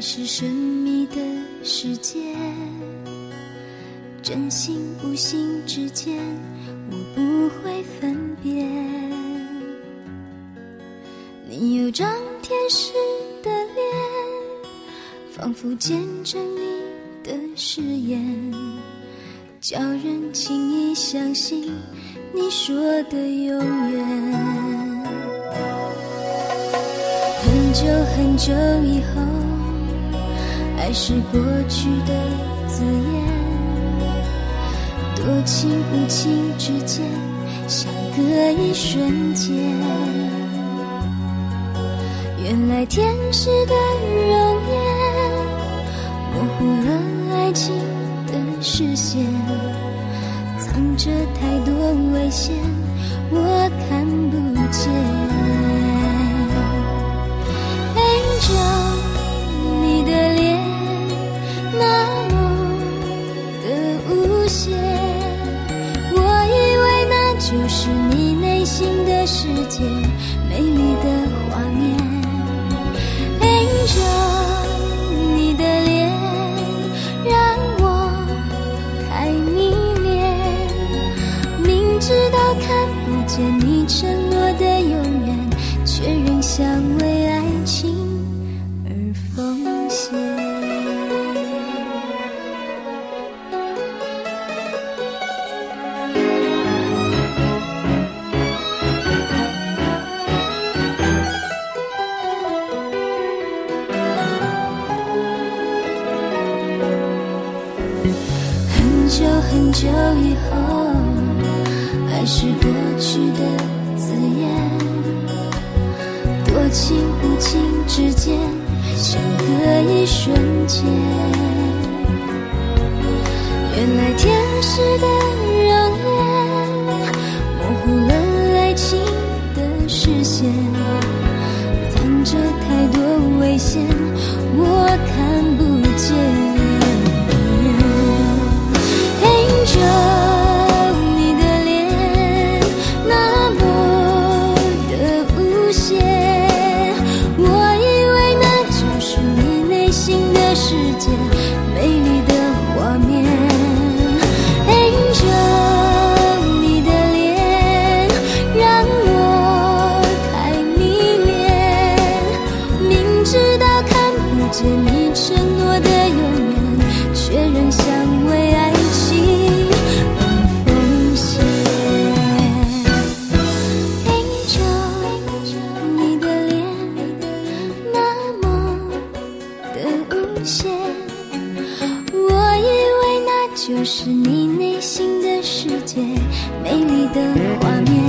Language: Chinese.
是神秘的世界，真心无心之间，我不会分辨。你有张天使的脸，仿佛见证你的誓言，叫人轻易相信你说的永远。很久很久以后，爱是过去的字眼，多情无情之间，相隔一瞬间。原来天使的容颜，模糊了爱情的视线，藏着太多危险，我看不见。Angel， 你的脸那么的无邪，我以为那就是你内心的世界，美丽的画面。Angel， 你的脸让我太迷恋，明知道看不见你承诺的永远，却仍想为爱情而奉献。很久很久以后，爱是过去的字眼，多情无情之间，相隔一瞬间。原来天使的容颜，模糊了爱情的视线，藏着太多危险，我看不见。Angel， 你的脸那么的无邪，我以为那就是你内心的世界，美丽的画面。Angel， 你的脸让我太迷恋，明知道看不见你承诺的永远，却仍想为爱情而奉献。Angel， 你的脸那么的无邪，我以为那就是你内心的世界，美丽的画面。